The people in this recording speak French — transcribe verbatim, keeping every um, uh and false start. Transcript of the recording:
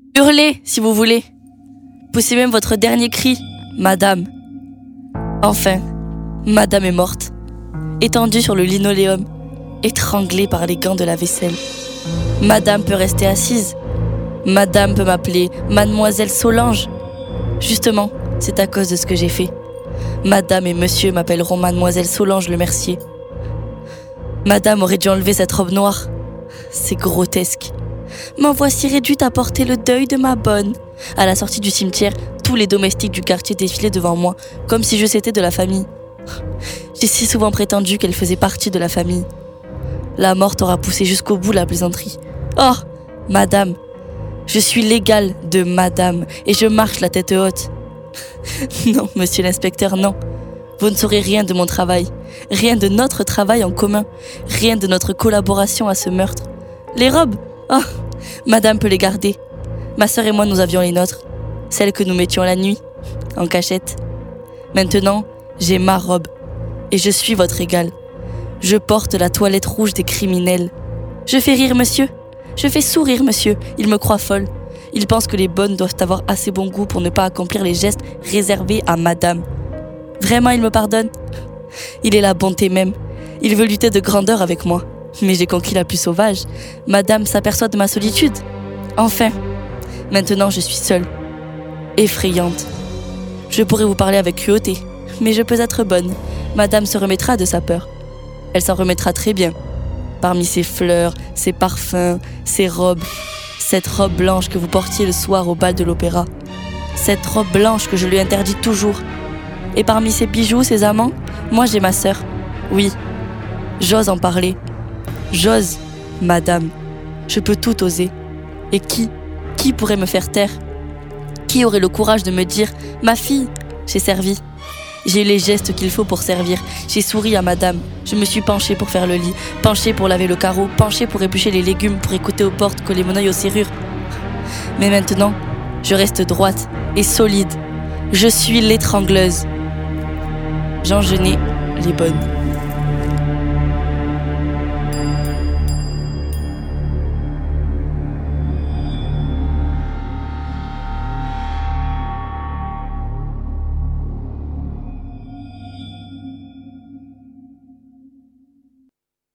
Hurlez, si vous voulez. Poussez même votre dernier cri, madame. Enfin, madame est morte, étendue sur le linoléum, étranglée par les gants de la vaisselle. Madame peut rester assise. Madame peut m'appeler Mademoiselle Solange. Justement, c'est à cause de ce que j'ai fait. Madame et monsieur m'appelleront Mademoiselle Solange Le Mercier. Madame aurait dû enlever cette robe noire. C'est grotesque. M'en voici réduite à porter le deuil de ma bonne. À la sortie du cimetière, tous les domestiques du quartier défilaient devant moi, comme si je étais de la famille. J'ai si souvent prétendu qu'elle faisait partie de la famille. La morte aura poussé jusqu'au bout la plaisanterie. Oh, madame, je suis l'égale de madame et je marche la tête haute. Non, monsieur l'inspecteur, non. Vous ne saurez rien de mon travail, rien de notre travail en commun, rien de notre collaboration à ce meurtre. Les robes, oh, madame peut les garder. Ma sœur et moi, nous avions les nôtres, celles que nous mettions la nuit, en cachette. Maintenant, j'ai ma robe et je suis votre égale. Je porte la toilette rouge des criminels. Je fais rire monsieur, je fais sourire monsieur, il me croit folle. Il pense que les bonnes doivent avoir assez bon goût pour ne pas accomplir les gestes réservés à madame. Vraiment, il me pardonne. Il est la bonté même. Il veut lutter de grandeur avec moi. Mais j'ai conquis la plus sauvage. Madame s'aperçoit de ma solitude. Enfin, maintenant je suis seule. Effrayante. Je pourrais vous parler avec cruauté, mais je peux être bonne. Madame se remettra de sa peur. Elle s'en remettra très bien. Parmi ses fleurs, ses parfums, ses robes. Cette robe blanche que vous portiez le soir au bal de l'opéra. Cette robe blanche que je lui interdis toujours. Et parmi ses bijoux, ses amants, moi j'ai ma sœur. Oui, j'ose en parler. J'ose, madame. Je peux tout oser. Et qui, qui pourrait me faire taire? Qui aurait le courage de me dire « Ma fille, j'ai servi ». J'ai eu les gestes qu'il faut pour servir. J'ai souri à madame. Je me suis penchée pour faire le lit, penchée pour laver le carreau, penchée pour éplucher les légumes, pour écouter aux portes, coller mon œil aux serrures. Mais maintenant, je reste droite et solide. Je suis l'étrangleuse. Jean Genet, Les Bonnes.